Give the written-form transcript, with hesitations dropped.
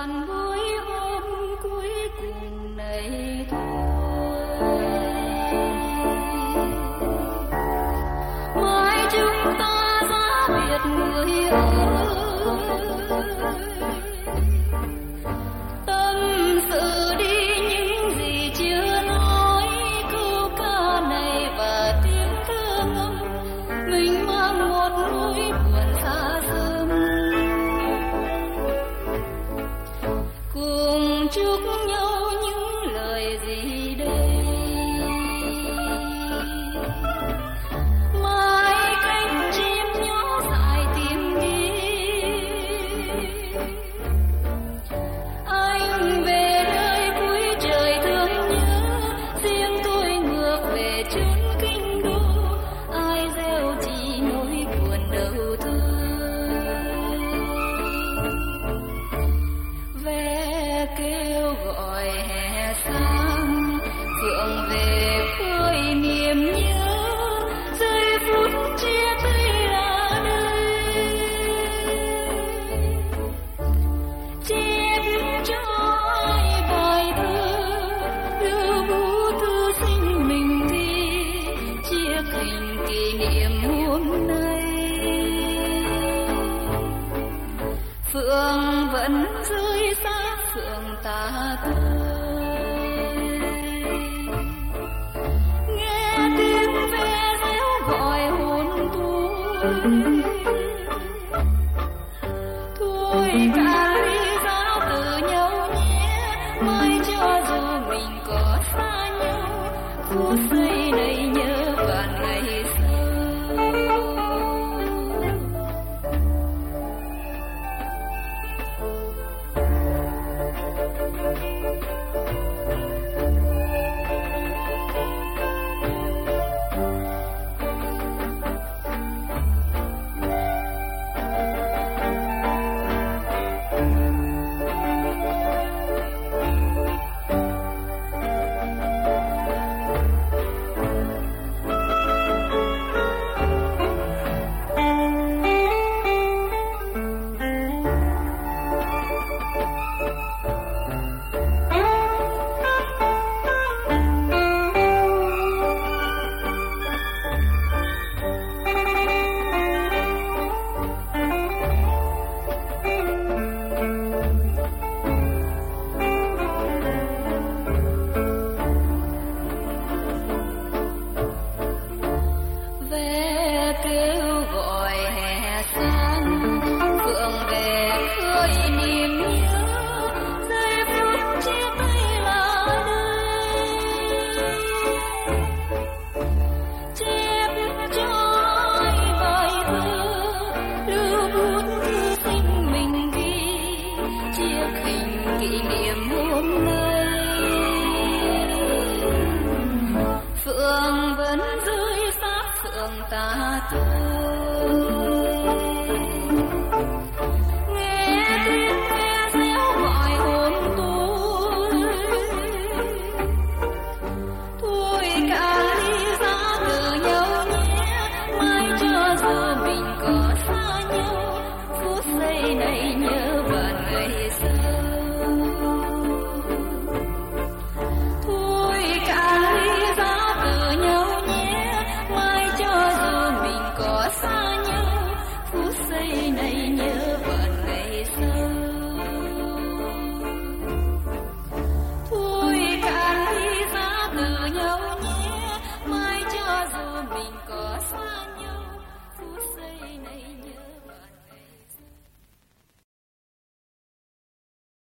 còn buổi hôm cuối cùng này thôi. Mai chúng ta ra biệt người ơi, tâm sự đi những gì chưa nói. Câu ca này và tiếng thơ ngâm mình mang một nỗi buồn xa xăm. Cùng chúc nhau những lời gì đây? Mai cánh chim nhỏ dại tìm đi, anh về nơi cuối trời thương nhớ. Riêng tôi ngược về chốn kinh đô, ai gieo chỉ nỗi buồn đầu thơ. Ve kêu gọi hè sang, phượng về khơi niềm nhớ. Giây phút chia tay là đây, chép cho ai bài thơ lưu bút thư sinh mình đi, chia thành kỷ niệm hôm nay. Phượng vẫn rơi xa phượng ta tươi, nghe tiếng ve réo gọi hồn tôi. Thôi cả ly giao từ nhau nhé, mai cho dù mình có xa nhau. Phút giây này nhớ vạn ngày sau. Kêu gọi hè sang, phượng về khơi niềm nhớ. Giây phút chia tay là đây, chép cho ai bài thơ lưu bút thư sinh mình ghi, chia thành kỷ niệm